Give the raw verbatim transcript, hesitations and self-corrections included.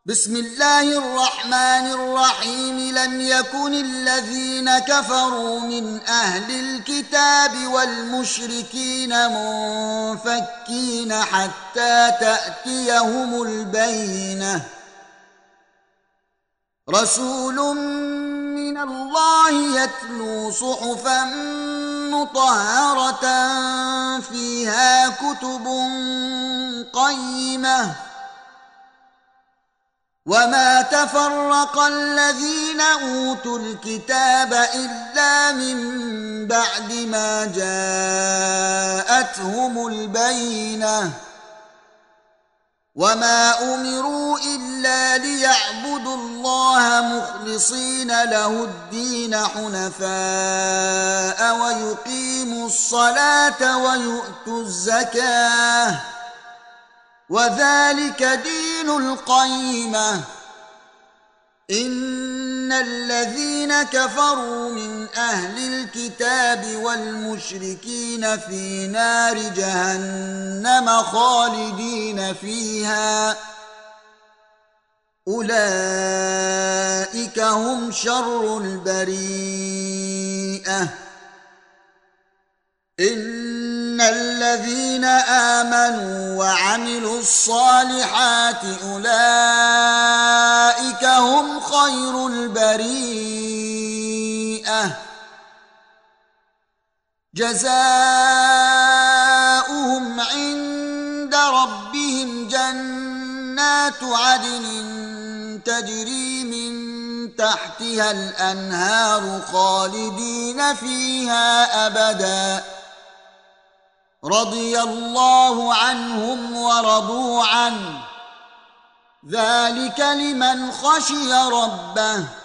بسم الله الرحمن الرحيم لم يكن الذين كفروا من أهل الكتاب والمشركين منفكين حتى تأتيهم البينة رسول من الله يتلو صحفا مطهرة فيها كتب قيمة وما تفرق الذين أوتوا الكتاب إلا من بعد ما جاءتهم البينة وما أمروا إلا ليعبدوا الله مخلصين له الدين حنفاء ويقيموا الصلاة ويؤتوا الزكاة وذلك دين القيمة إن الذين كفروا من أهل الكتاب والمشركين في نار جهنم خالدين فيها أولئك هم شر البريئة إن الذين آمنوا وعملوا الصالحات أولئك هم خير البريئة جزاؤهم عند ربهم جنات عدن تجري من تحتها الأنهار خالدين فيها أبداً رضي الله عنهم ورضوا عنه ذلك لمن خشي ربه